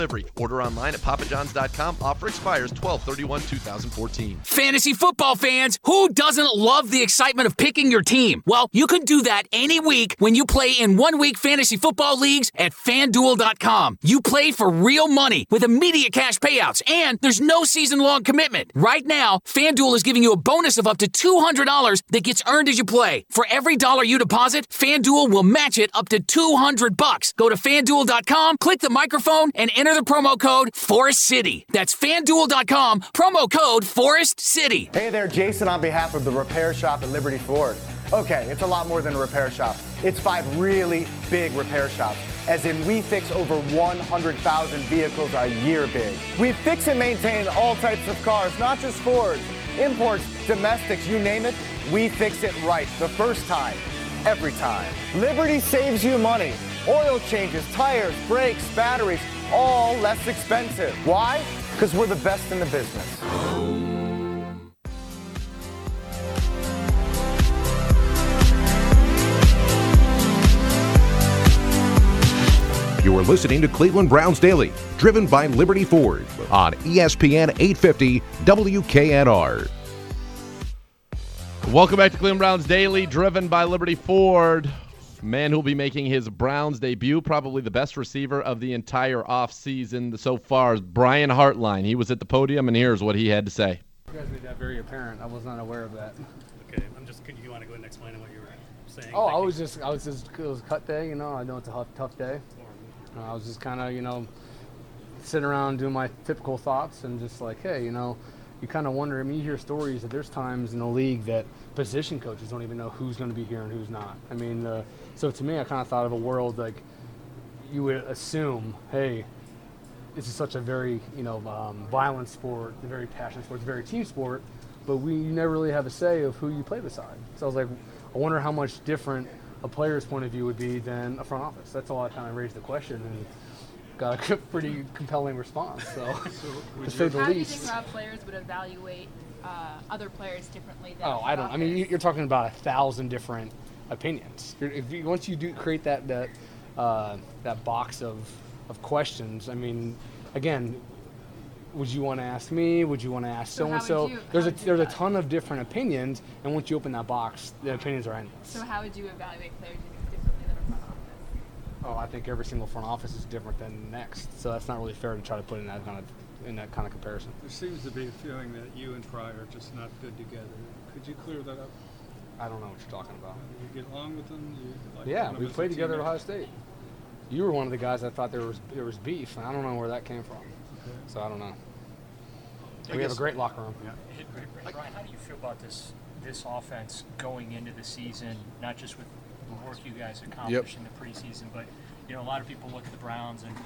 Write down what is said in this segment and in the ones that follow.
delivery. Order online at papajohns.com. Offer expires 12/31/2014. Fantasy football fans, who doesn't love the excitement of picking your team? Well, you can do that any week when you play in 1-week fantasy football leagues at FanDuel.com. You play for real money with immediate cash payouts, and there's no season-long commitment. Right now, FanDuel is giving you a bonus of up to $200 that gets earned as you play. For every dollar you deposit, FanDuel will match it up to $200. Go to FanDuel.com, click the microphone, and enter the promo code FORESTCITY. That's FanDuel.com, promo code FORESTCITY. Hey there, Jason on behalf of the repair shop at Liberty Ford. Okay, it's a lot more than a repair shop. It's 5 really big repair shops, as in we fix over 100,000 vehicles a year big. We fix and maintain all types of cars, not just Fords, imports, domestics, you name it, we fix it right the first time, every time. Liberty saves you money. Oil changes, tires, brakes, batteries, all less expensive. Why? Because we're the best in the business. You are listening to Cleveland Browns Daily, driven by Liberty Ford on ESPN 850 WKNR. Welcome back to Cleveland Browns Daily, driven by Liberty Ford. Man who'll be making his Browns debut, probably the best receiver of the entire offseason so far, is Brian Hartline. He was at the podium, and here's what he had to say. You guys made that very apparent. I was not aware of that. Okay, you want to go ahead and explain what you were saying? Oh, it was cut day, you know. I know it's a tough day. I was just kind of, sitting around doing my typical thoughts and just like, hey, you kind of wonder. I mean, you hear stories that there's times in the league that position coaches don't even know who's going to be here and who's not. I mean, so to me, I kind of thought of a world like you would assume, hey, this is such a very, violent sport, a very passionate sport, it's a very team sport, but you never really have a say of who you play beside. So I was like, I wonder how much different a player's point of view would be than a front office. That's all I kind of raised the question and got a pretty compelling response. So to say the least. How do you think Rob players would evaluate other players differently than I don't. I mean, you're talking about 1,000 different opinions. Once you do create that box of questions, I mean, again, would you want to ask me? Would you want to ask so-and-so? There's a ton of different opinions, and once you open that box, the opinions are endless. So how would you evaluate players differently than a front office? Oh, I think every single front office is different than the next, so that's not really fair to try to put in that kind of comparison. There seems to be a feeling that you and Pryor are just not good together. Could you clear that up? I don't know what you're talking about. You get along with them? Yeah, we played together at Ohio State. You were one of the guys that thought there was beef, and I don't know where that came from. Okay. So I don't know. We have a great locker room. Yeah. Brian, how do you feel about this offense going into the season, not just with the work you guys accomplished in the preseason, but a lot of people look at the Browns and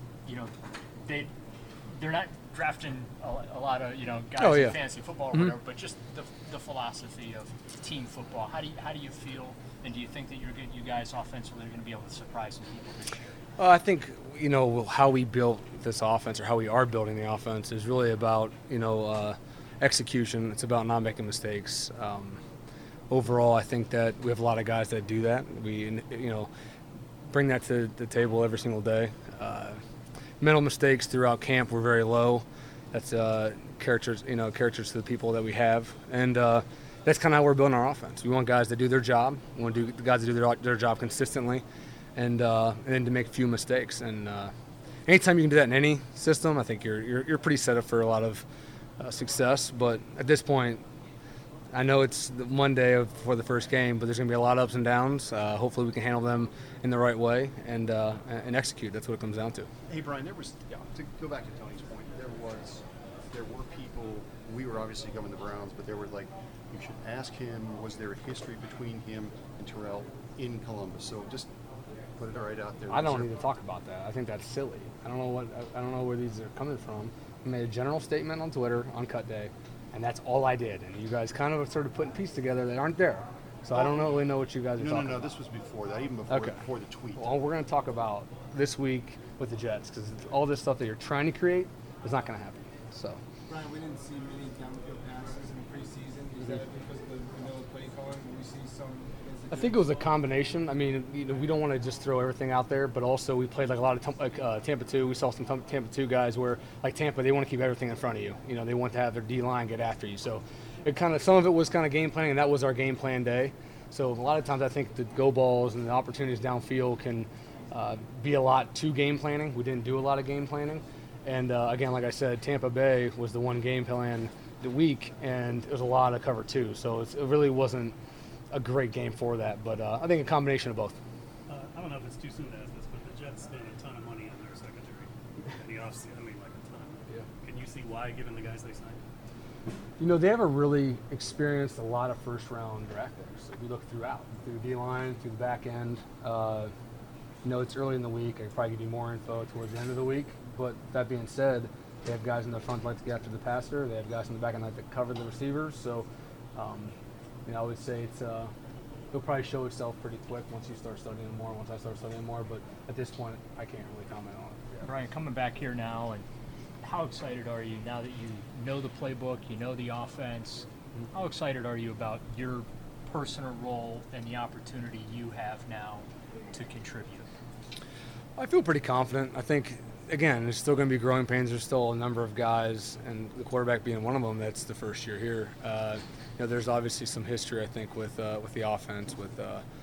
they're not drafting a lot of guys in fantasy football or whatever, but just the philosophy of team football. How do you feel, and do you think that you guys offensively are going to be able to surprise some people this year? I think how we built this offense, or how we are building the offense, is really about execution. It's about not making mistakes. Overall, I think that we have a lot of guys that do that. We bring that to the table every single day. Mental mistakes throughout camp were very low. That's characters to the people that we have, and that's kind of how we're building our offense. We want guys that do their job. We want the guys that do their job consistently, and then to make a few mistakes. And anytime you can do that in any system, I think you're pretty set up for a lot of success. But at this point, I know it's the Monday before the first game, but there's going to be a lot of ups and downs. Hopefully we can handle them in the right way and execute. That's what it comes down to. Hey, Brian, to go back to Tony's point, there were people, we were obviously going the Browns, but there were like, you should ask him, was there a history between him and Terrell in Columbus? So just put it right out there. I don't need to talk about that. I think that's silly. I don't know where these are coming from. I made a general statement on Twitter on cut day, and that's all I did. And you guys kind of started putting pieces together that aren't there. So I don't really know what you guys are talking about. No, this was before that, even before the tweet. Well, we're going to talk about this week with the Jets, because all this stuff that you're trying to create is not going to happen. So. Brian, we didn't see many downfield passes in the preseason. Is that because of the vanilla play calling? Did we see some against the I think it was a combination. I mean, we don't want to just throw everything out there, but also we played like a lot of Tampa 2. We saw some Tampa 2 guys where, like Tampa, they want to keep everything in front of you. They want to have their D-line get after you. So some of it was kind of game planning, and that was our game plan day. So a lot of times I think the go balls and the opportunities downfield can be a lot to game planning. We didn't do a lot of game planning. And again, like I said, Tampa Bay was the one game plan the week, and there was a lot of cover 2. So it really wasn't a great game for that, but I think a combination of both. I don't know if it's too soon to ask this, but the Jets spent a ton of money on their secondary in the offseason. I mean, like a ton. Yeah. Can you see why, given the guys they signed? They have a really experienced a lot of first-round draft picks. If you look through D-line, through the back end, it's early in the week. I could probably give you more info towards the end of the week. But that being said, they have guys in the front that like to get after the passer. They have guys in the back end that like to cover the receivers. So, I would say it'll probably show itself pretty quick once you start studying more, once I start studying more. But at this point, I can't really comment on it. Yeah. Brian, coming back here now, and how excited are you now that you know the playbook, you know the offense? Mm-hmm. How excited are you about your personal role and the opportunity you have now to contribute? I feel pretty confident. I think, again, there's still going to be growing pains. There's still a number of guys, and the quarterback being one of them, that's the first year here. There's obviously some history, I think, with the offense, with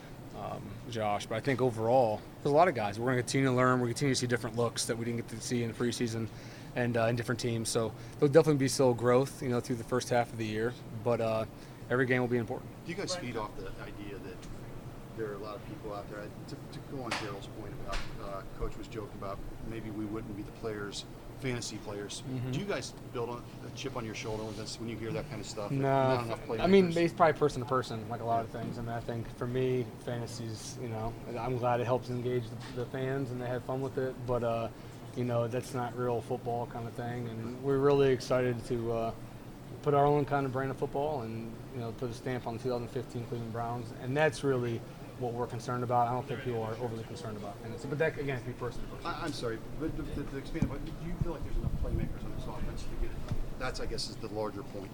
Josh. But I think overall, there's a lot of guys. We're going to continue to learn. We're going to continue to see different looks that we didn't get to see in the preseason and in different teams. So there'll definitely be still growth, through the first half of the year. But every game will be important. Do you guys feed off the idea that there are a lot of people out there? To go on Daryl's point about Coach was joking about maybe we wouldn't be the players, fantasy players. Mm-hmm. Do you guys build a chip on your shoulder when you hear that kind of stuff? No. I mean, it's probably person to person, like a lot of things. I mean, I think for me, fantasy's, I'm glad it helps engage the fans and they have fun with it. But, that's not real football kind of thing. And we're really excited to put our own kind of brand of football and, put a stamp on the 2015 Cleveland Browns. And that's really what we're concerned about. I don't think people are overly concerned about it. But that, again, can be person to person. I'm sorry, but to expand about, do you feel like there's enough playmakers on this offense to get it? That's, I guess, is the larger point.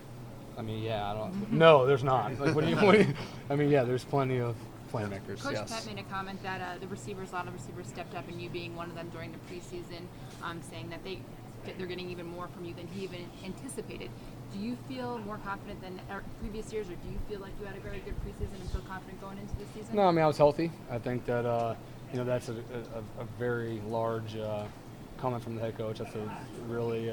I mean, yeah, I don't. No, there's not. Like, what do you? I mean, yeah, there's plenty of playmakers. Coach yes. Pett made a comment that a lot of receivers stepped up, and you being one of them during the preseason, saying that they're getting even more from you than he even anticipated. Do you feel more confident than previous years, or do you feel like you had a very good preseason and feel confident going into the season? No, I mean, I was healthy. I think that that's a very large comment from the head coach. That's a really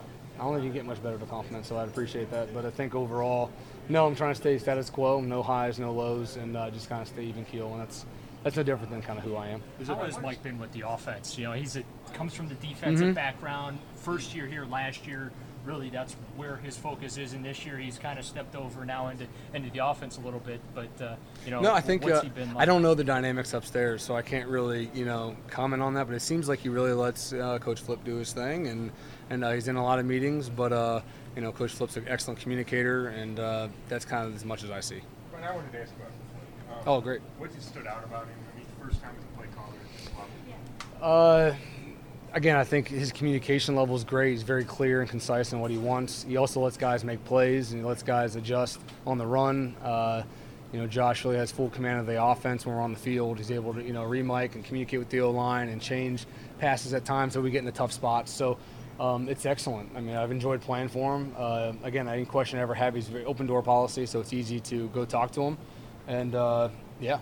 I don't think you can get much better of a compliment, so I'd appreciate that. But I think overall, no, I'm trying to stay status quo, no highs, no lows, and just kind of stay even keel, and that's no different than kind of who I am. How has Mike been with the offense? He comes from the defensive background, first year here last year. Really, that's where his focus is, and this year he's kind of stepped over now into the offense a little bit. But no, I think what's he been like? I don't know the dynamics upstairs, so I can't really comment on that. But it seems like he really lets Coach Flip do his thing, and he's in a lot of meetings. But Coach Flip's an excellent communicator, and that's kind of as much as I see. Brian, I wanted to ask about Flip. Great. What just stood out about him? I mean, the first time as a play caller at this level. Again, I think his communication level is great. He's very clear and concise in what he wants. He also lets guys make plays, and he lets guys adjust on the run. Josh really has full command of the offense when we're on the field. He's able to, re-mic and communicate with the O-line and change passes at times so we get in the tough spots. So it's excellent. I mean, I've enjoyed playing for him. Again, I didn't question ever have his very open door policy, so it's easy to go talk to him. And, it's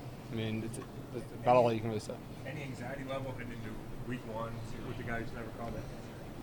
about all you can really say. Any anxiety level heading into week one with the guys who never called it?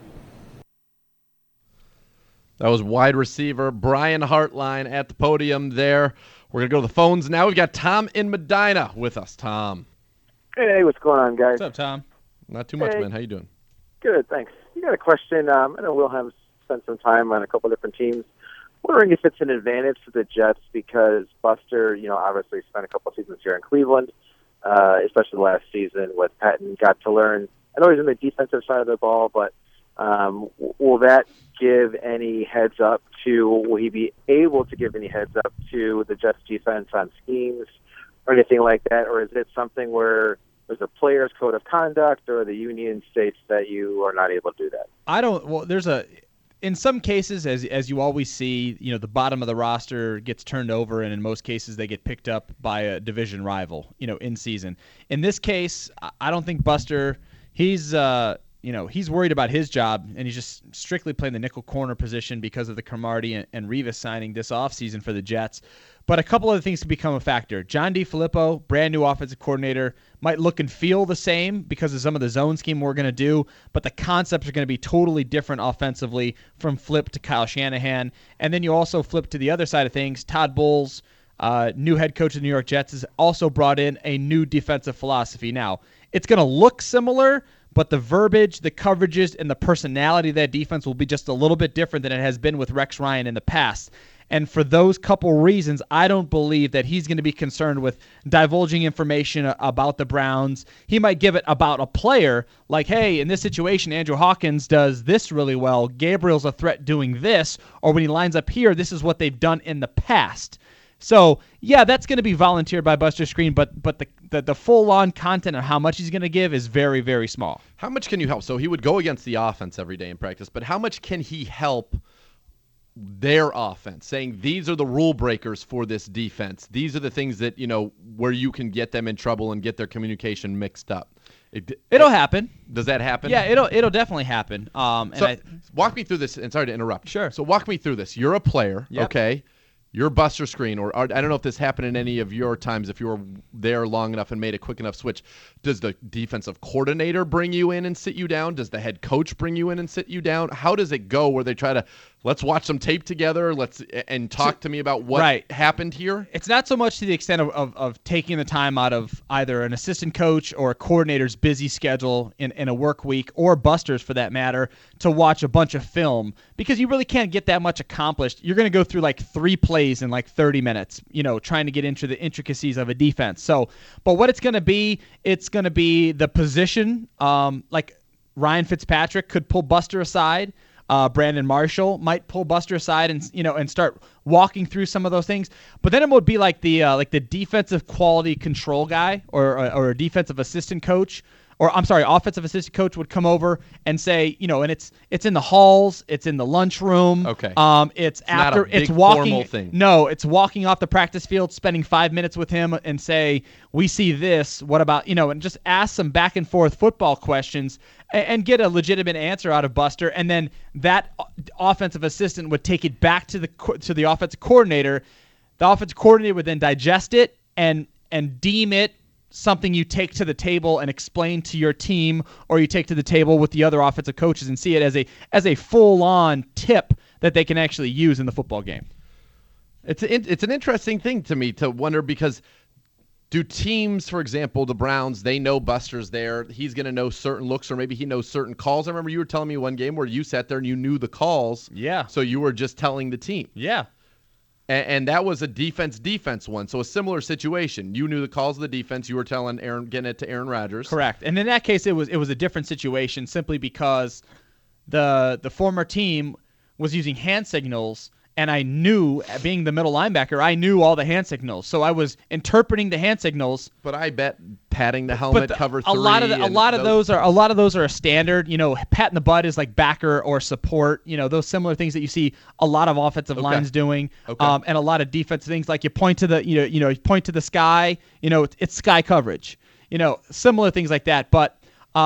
That was wide receiver Brian Hartline at the podium there. We're going to go to the phones now. We've got Tom in Medina with us. Tom. Hey, what's going on, guys? What's up, Tom? Not too much, man. How you doing? Good, thanks. You got a question. I know Will has spent some time on a couple different teams. Wondering if it's an advantage to the Jets because Buster, obviously spent a couple seasons here in Cleveland, especially last season with Patton, got to learn. I know he's on the defensive side of the ball, but will that give any heads up will he be able to give any heads up to the Jets defense on schemes or anything like that? Or is it something where there's a player's code of conduct or the union states that you are not able to do that? in some cases, as you always see, the bottom of the roster gets turned over, and in most cases they get picked up by a division rival, in season. In this case, I don't think Buster, he's worried about his job, and he's just strictly playing the nickel corner position because of the Cromartie and Rivas signing this offseason for the Jets. But a couple other things can become a factor. John DeFilippo, brand new offensive coordinator, might look and feel the same because of some of the zone scheme we're going to do, but the concepts are going to be totally different offensively from Flip to Kyle Shanahan. And then you also flip to the other side of things. Todd Bowles, new head coach of the New York Jets, has also brought in a new defensive philosophy. Now, it's going to look similar, but the verbiage, the coverages, and the personality of that defense will be just a little bit different than it has been with Rex Ryan in the past. And for those couple reasons, I don't believe that he's going to be concerned with divulging information about the Browns. He might give it about a player, like, hey, in this situation, Andrew Hawkins does this really well. Gabriel's a threat doing this. Or when he lines up here, this is what they've done in the past. So, yeah, that's going to be volunteered by Buster Skrine, but the full-on content of how much he's going to give is very, very small. How much can you help? So he would go against the offense every day in practice, but how much can he help their offense, saying these are the rule breakers for this defense? These are the things that, where you can get them in trouble and get their communication mixed up. It'll happen. Does that happen? Yeah, it'll definitely happen. Walk me through this, and sorry to interrupt. Sure. So walk me through this. You're a player, Yep. Okay? You're Buster Skrine, or I don't know if this happened in any of your times, if you were there long enough and made a quick enough switch. Does the defensive coordinator bring you in and sit you down? Does the head coach bring you in and sit you down? How does it go where they try to, let's watch some tape together, and talk to me about what happened here? It's not so much to the extent of taking the time out of either an assistant coach or a coordinator's busy schedule in a work week, or Buster's for that matter, to watch a bunch of film, because you really can't get that much accomplished. You're going to go through like 3 plays in like 30 minutes, trying to get into the intricacies of a defense. So, but what it's going to be the position. Like Ryan Fitzpatrick could pull Buster aside. Brandon Marshall might pull Buster aside and start walking through some of those things. But then it would be like the defensive quality control guy or a defensive assistant coach. Or I'm sorry, offensive assistant coach would come over and say, and it's in the halls, it's in the lunchroom. Okay. It's not after a big it's walking. Formal thing. No, it's walking off the practice field, spending 5 minutes with him, and say, we see this. What about and just ask some back and forth football questions and get a legitimate answer out of Buster. And then that offensive assistant would take it back to the offensive coordinator. The offensive coordinator would then digest it and deem it something you take to the table and explain to your team, or you take to the table with the other offensive coaches and see it as a full-on tip that they can actually use in the football game. It's an interesting thing to me to wonder, because do teams, for example, the Browns, they know Buster's there, he's going to know certain looks, or maybe he knows certain calls. I remember you were telling me one game where you sat there and you knew the calls. Yeah. So you were just telling the team. Yeah. And that was a defense one. So a similar situation. You knew the calls of the defense. You were telling Aaron, getting it to Aaron Rodgers. Correct. And in that case, it was a different situation, simply because the former team was using hand signals, and I knew, being the middle linebacker, I knew all the hand signals. So I was interpreting the hand signals. But I bet patting the helmet, cover 3. A lot of those are a standard. Patting the butt is like backer or support. Those similar things that you see a lot of offensive lines doing. Okay. And a lot of defensive things, like you point to the you point to the sky. It's sky coverage. Similar things like that. But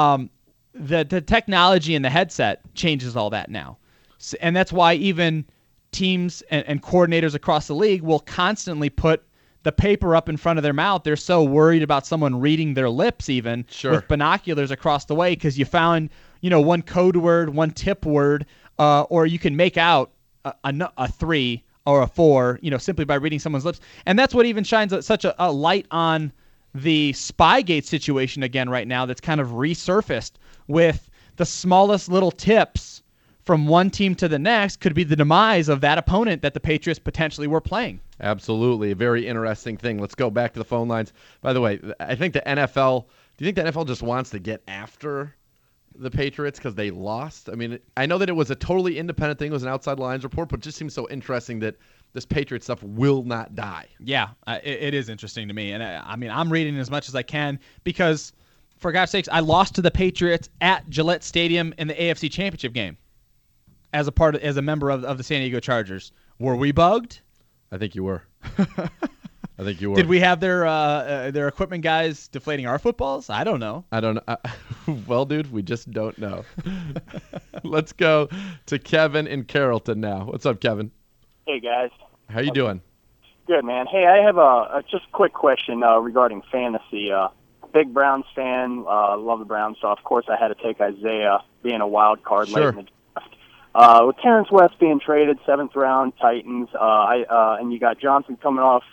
the technology in the headset changes all that now, and that's why even teams and coordinators across the league will constantly put the paper up in front of their mouth. They're so worried about someone reading their lips, even with binoculars across the way, because you found one code word, one tip word, or you can make out a 3 or a 4 simply by reading someone's lips. And that's what even shines such a light on the Spygate situation again right now, that's kind of resurfaced with the smallest little tips from one team to the next could be the demise of that opponent that the Patriots potentially were playing. Absolutely. A very interesting thing. Let's go back to the phone lines. By the way, I think do you think the NFL just wants to get after the Patriots because they lost? I mean, I know that it was a totally independent thing. It was an outside lines report, but it just seems so interesting that this Patriot stuff will not die. Yeah, it is interesting to me. And I'm reading as much as I can because, for God's sakes, I lost to the Patriots at Gillette Stadium in the AFC Championship game. as a member of the San Diego Chargers. Were we bugged? I think you were. I think you were. Did we have their equipment guys deflating our footballs? I don't know. I don't know. Well, dude, we just don't know. Let's go to Kevin in Carrollton now. What's up, Kevin? Hey, guys. How you doing? Good, man. Hey, I have a just a quick question regarding fantasy. Big Browns fan, love the Browns, so of course I had to take Isaiah being a wild card late in the draft. With Terrence West being traded, 7th round, Titans, and you got Johnson coming off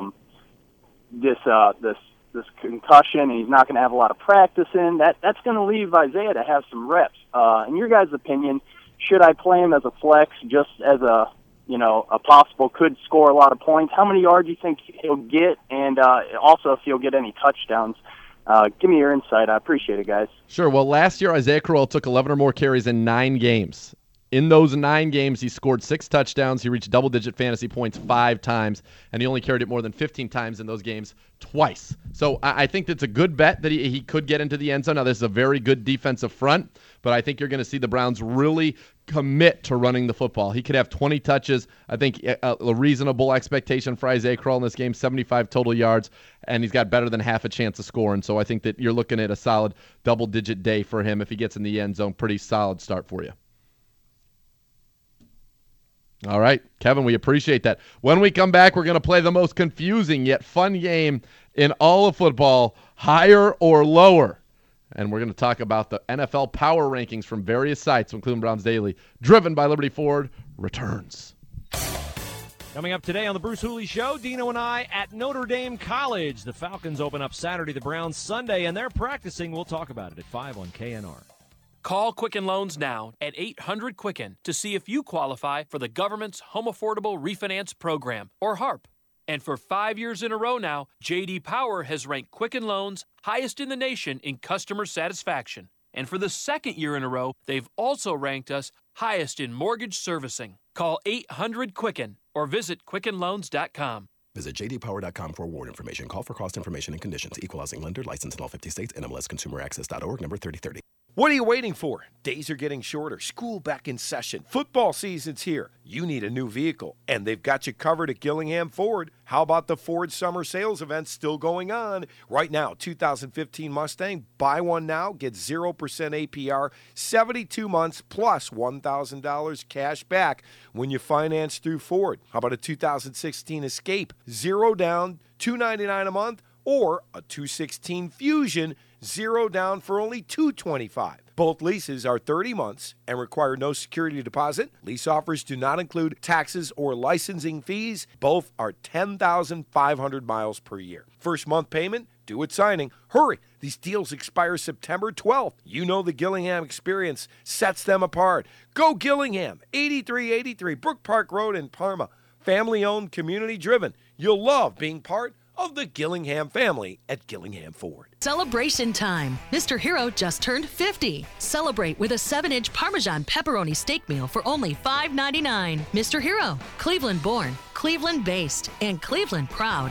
this concussion, and he's not going to have a lot of practice in. That's going to leave Isaiah to have some reps. In your guys' opinion, should I play him as a flex, just as a possible could score a lot of points? How many yards do you think he'll get, and also if he'll get any touchdowns? Give me your insight. I appreciate it, guys. Sure. Well, last year, Isaiah Crowell took 11 or more carries in 9 games. In those 9 games, he scored 6 touchdowns. He reached double-digit fantasy points 5 times, and he only carried it more than 15 times in those games twice. So I think that's a good bet that he could get into the end zone. Now, this is a very good defensive front, but I think you're going to see the Browns really commit to running the football. He could have 20 touches. I think a reasonable expectation for Isaiah Crowell in this game, 75 total yards, and he's got better than half a chance of scoring. So I think that you're looking at a solid double-digit day for him. If he gets in the end zone, pretty solid start for you. All right, Kevin, we appreciate that. When we come back, we're going to play the most confusing yet fun game in all of football, higher or lower. And we're going to talk about the NFL power rankings from various sites when Cleveland Browns Daily, driven by Liberty Ford, returns. Coming up today on the Bruce Hooley Show, Dino and I at Notre Dame College. The Falcons open up Saturday, the Browns Sunday, and they're practicing. We'll talk about it at 5 on KNR. Call Quicken Loans now at 800-QUICKEN to see if you qualify for the government's Home Affordable Refinance Program, or HARP. And for 5 years in a row now, J.D. Power has ranked Quicken Loans highest in the nation in customer satisfaction. And for the 2nd year in a row, they've also ranked us highest in mortgage servicing. Call 800-QUICKEN or visit QuickenLoans.com. Visit jdpower.com for award information. Call for cost information and conditions. Equal housing lender. Licensed in all 50 states. NMLSConsumerAccess.org. Number 3030. What are you waiting for? Days are getting shorter. School back in session. Football season's here. You need a new vehicle, and they've got you covered at Gillingham Ford. How about the Ford Summer Sales event still going on? Right now, 2015 Mustang, buy one now, get 0% APR, 72 months, plus $1,000 cash back when you finance through Ford. How about a 2016 Escape, 0 down, $299 a month, or a 2016 Fusion, 0 down for only $225. Both leases are 30 months and require no security deposit. Lease offers do not include taxes or licensing fees. Both are 10,500 miles per year. First month payment due at signing. Hurry, these deals expire September 12th. You know the Gillingham experience sets them apart. Go Gillingham, 8383 Brook Park Road in Parma. Family-owned, community-driven. You'll love being part of the Gillingham family at Gillingham Ford. Celebration time. Mr. Hero just turned 50. Celebrate with a 7-inch Parmesan pepperoni steak meal for only $5.99. Mr. Hero, Cleveland born, Cleveland based, and Cleveland proud.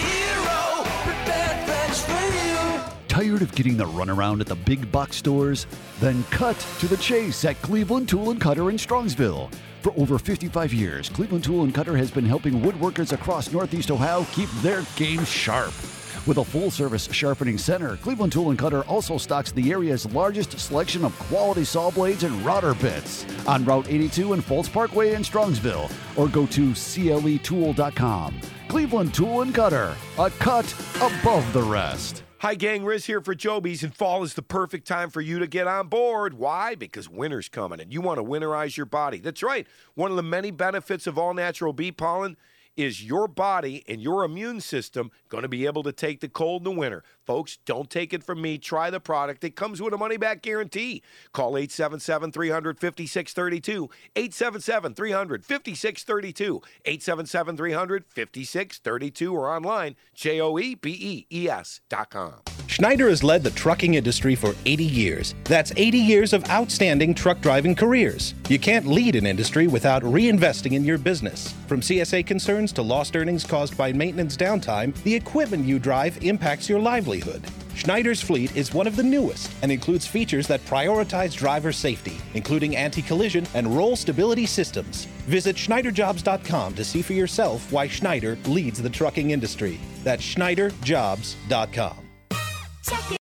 Tired of getting the runaround at the big box stores? Then cut to the chase at Cleveland Tool & Cutter in Strongsville. For over 55 years, Cleveland Tool & Cutter has been helping woodworkers across Northeast Ohio keep their game sharp. With a full-service sharpening center, Cleveland Tool & Cutter also stocks the area's largest selection of quality saw blades and router bits on Route 82 and Fultz Parkway in Strongsville, or go to cletool.com. Cleveland Tool & Cutter, a cut above the rest. Hi, gang. Riz here for Joby's, and fall is the perfect time for you to get on board. Why? Because winter's coming, and you want to winterize your body. That's right. One of the many benefits of all-natural bee pollen is your body and your immune system going to be able to take the cold in the winter. Folks, don't take it from me. Try the product. It comes with a money-back guarantee. Call 877-300-5632, 877-300-5632, 877-300-5632, or online, JOEBEES.com. Schneider has led the trucking industry for 80 years. That's 80 years of outstanding truck driving careers. You can't lead an industry without reinvesting in your business. From CSA concerns to lost earnings caused by maintenance downtime, the equipment you drive impacts your livelihood. Schneider's fleet is one of the newest and includes features that prioritize driver safety, including anti-collision and roll stability systems. Visit SchneiderJobs.com to see for yourself why Schneider leads the trucking industry. That's SchneiderJobs.com.